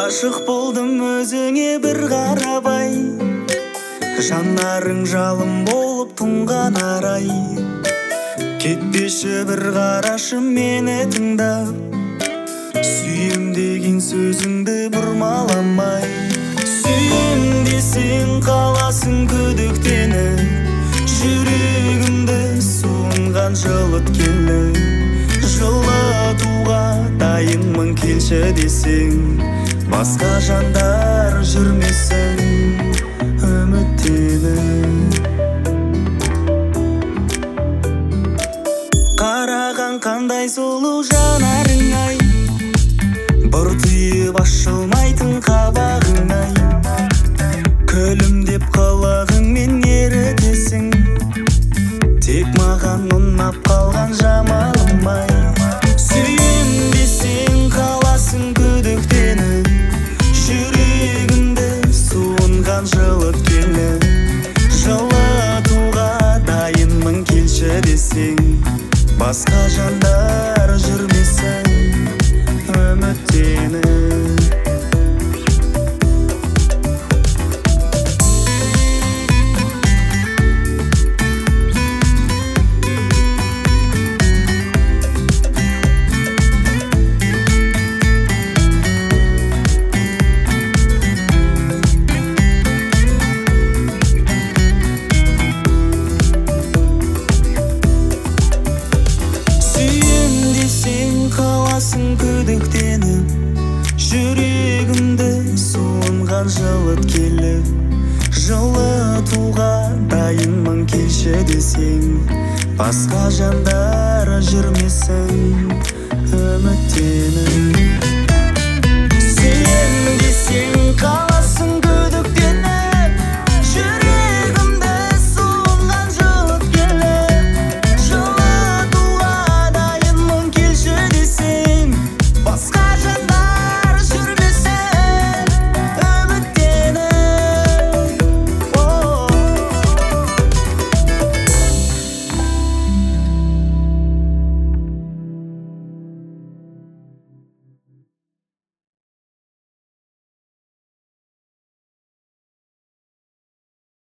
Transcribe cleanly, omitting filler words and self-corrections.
Ғашық болдым өзіңе бір қарабай, жанарың жалын болып тұнған арай. Кетпеші бір қарашы мені тыңдап, сүйем деген сөзіңді бұрмаламай. Сүйем десең қаласың күдіктеніп, жүрегімді суынған жылыткені. Жылытуға дайынмын келші десең, басқа жандар жүрмесін үміттеніп. Қараған қандай сұлу жанарың ай, бұртиып ашылмайтын қабағың ай. Күлімдеп қылығыңмен ерітесің, тек маған ұнап қалған жамалым ай. Сүйем десең қаласың күдіктеніп, жүрегімді суынған жылыткені. Жылытуға дайынмын келші десең, басқа жандар жүрмесін үміттеніп. Қаласың күдіктеніп, жүрегімді суынған жылыткені. Жылытуға дайынмын келші десең, басқа жандар